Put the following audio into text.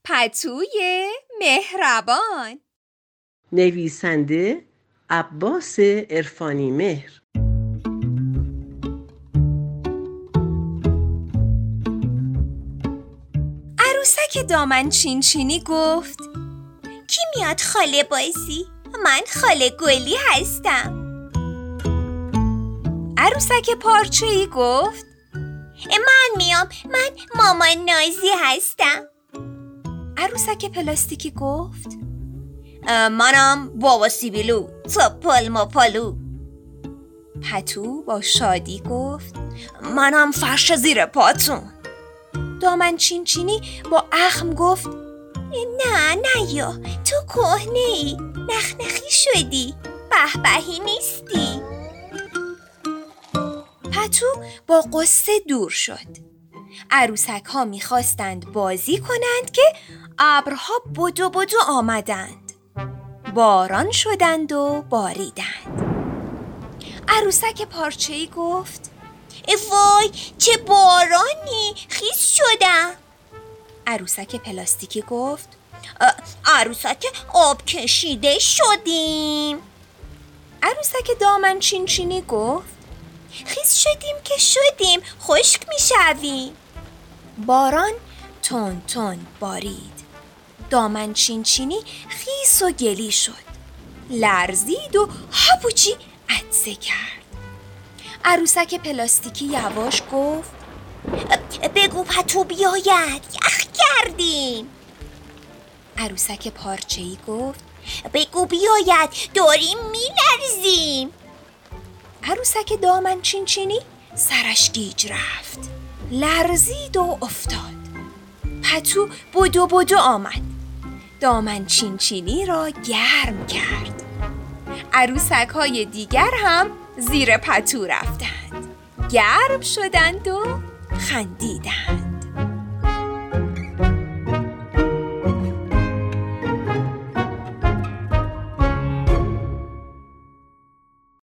پتوی مهربان. نویسنده عباس عرفانی مهر. عروسک دامن چینچینی گفت کی میاد خاله بازی؟ من خاله گلی هستم. عروسک پارچه‌ای گفت من میام، من مامان نازی هستم. عروسک پلاستیکی گفت منم بابا سیبیلو، توپل ماپالو. پتو با شادی گفت منم فرش زیر پاتون. دامن چینچینی با اخم گفت نه یا تو کهنه ای، نخنخی شدی، بهبهی نیستی. پتو با قصه دور شد. عروسک ها میخواستند بازی کنند که ابرها بدو بدو آمدند، باران شدند و باریدند. عروسک پارچه‌ای گفت وای چه بارانی، خیس شدم. عروسک پلاستیکی گفت عروسک آب کشیده شدیم. عروسک دامن چینچینی گفت خیس شدیم که شدیم، خشک میشویم. باران تون تون بارید. دامن چینچینی خیس و گلی شد، لرزید و هاپوچی عطسه کرد. عروسک پلاستیکی یواش گفت بگو پتو بیاید، یخ کردیم. عروسک پارچه‌ای گفت بگو بیاید، داریم میلرزیم. عروسک دامن چینچینی سرش گیج رفت، لرزید و افتاد. پتو بدو بدو آمد، دامن چینچینی را گرم کرد. عروسک های دیگر هم زیر پتو رفتند، گرم شدند و خندیدند.